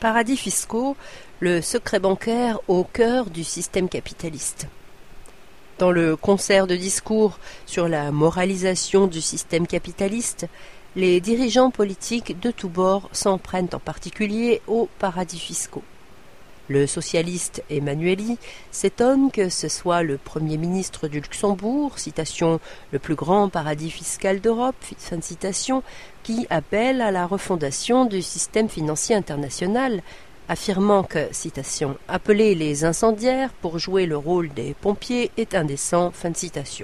Paradis fiscaux, le secret bancaire au cœur du système capitaliste. Dans le concert de discours sur la moralisation du système capitaliste, les dirigeants politiques de tous bords s'en prennent en particulier aux paradis fiscaux. Le socialiste Emmanuelli s'étonne que ce soit le Premier ministre du Luxembourg, citation « le plus grand paradis fiscal d'Europe », fin de citation, qui appelle à la refondation du système financier international, affirmant que, citation « appeler les incendiaires pour jouer le rôle des pompiers est indécent », fin de citation.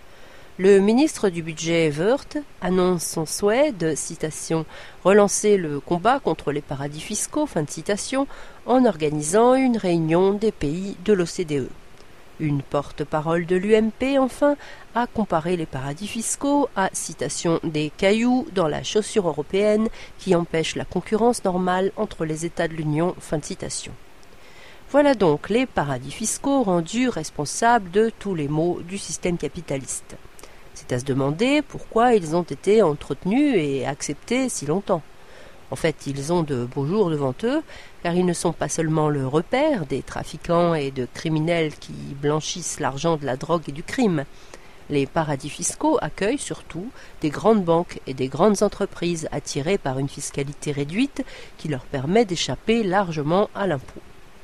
Le ministre du Budget Wörth annonce son souhait de, citation, « relancer le combat contre les paradis fiscaux », fin de citation, en organisant une réunion des pays de l'OCDE. Une porte-parole de l'UMP, enfin, a comparé les paradis fiscaux à, citation, « des cailloux dans la chaussure européenne qui empêchent la concurrence normale entre les États de l'Union », fin de citation. Voilà donc les paradis fiscaux rendus responsables de tous les maux du système capitaliste. C'est à se demander pourquoi ils ont été entretenus et acceptés si longtemps. En fait, ils ont de beaux jours devant eux, car ils ne sont pas seulement le repère des trafiquants et de criminels qui blanchissent l'argent de la drogue et du crime. Les paradis fiscaux accueillent surtout des grandes banques et des grandes entreprises attirées par une fiscalité réduite qui leur permet d'échapper largement à l'impôt.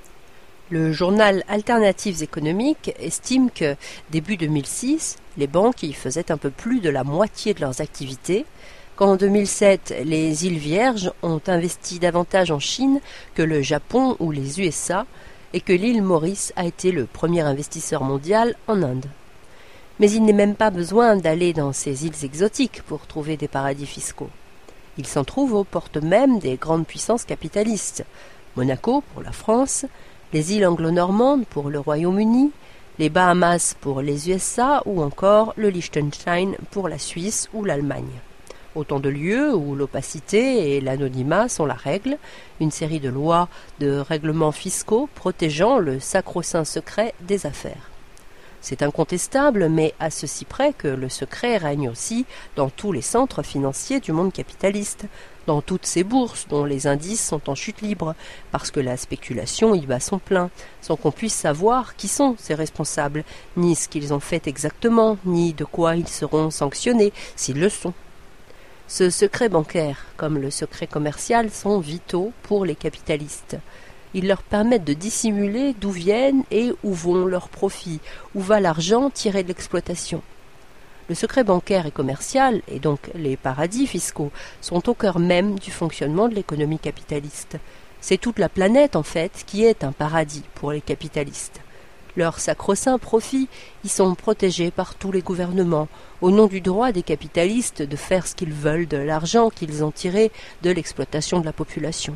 Le journal Alternatives économiques estime que, début 2006, les banques y faisaient un peu plus de la moitié de leurs activités, qu'en 2007, les îles Vierges ont investi davantage en Chine que le Japon ou les USA, et que l'île Maurice a été le premier investisseur mondial en Inde. Mais il n'est même pas besoin d'aller dans ces îles exotiques pour trouver des paradis fiscaux. Ils s'en trouvent aux portes mêmes des grandes puissances capitalistes, Monaco pour la France, les îles anglo-normandes pour le Royaume-Uni, les Bahamas pour les USA ou encore le Liechtenstein pour la Suisse ou l'Allemagne. Autant de lieux où l'opacité et l'anonymat sont la règle, une série de lois, de règlements fiscaux protégeant le sacro-saint secret des affaires. C'est incontestable, mais à ceci près que le secret règne aussi dans tous les centres financiers du monde capitaliste, dans toutes ces bourses dont les indices sont en chute libre, parce que la spéculation y bat son plein, sans qu'on puisse savoir qui sont ces responsables, ni ce qu'ils ont fait exactement, ni de quoi ils seront sanctionnés, s'ils le sont. Ce secret bancaire, comme le secret commercial, sont vitaux pour les capitalistes. Ils leur permettent de dissimuler d'où viennent et où vont leurs profits, où va l'argent tiré de l'exploitation. Le secret bancaire et commercial, et donc les paradis fiscaux, sont au cœur même du fonctionnement de l'économie capitaliste. C'est toute la planète, en fait, qui est un paradis pour les capitalistes. Leurs sacro-saints profits y sont protégés par tous les gouvernements, au nom du droit des capitalistes de faire ce qu'ils veulent de l'argent qu'ils ont tiré de l'exploitation de la population.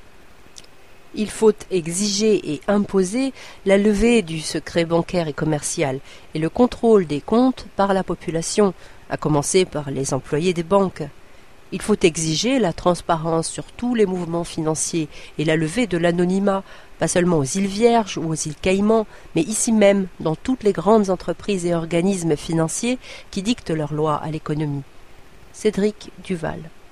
Il faut exiger et imposer la levée du secret bancaire et commercial et le contrôle des comptes par la population, à commencer par les employés des banques. Il faut exiger la transparence sur tous les mouvements financiers et la levée de l'anonymat, pas seulement aux îles Vierges ou aux îles Caïmans, mais ici même, dans toutes les grandes entreprises et organismes financiers qui dictent leurs lois à l'économie. Cédric Duval.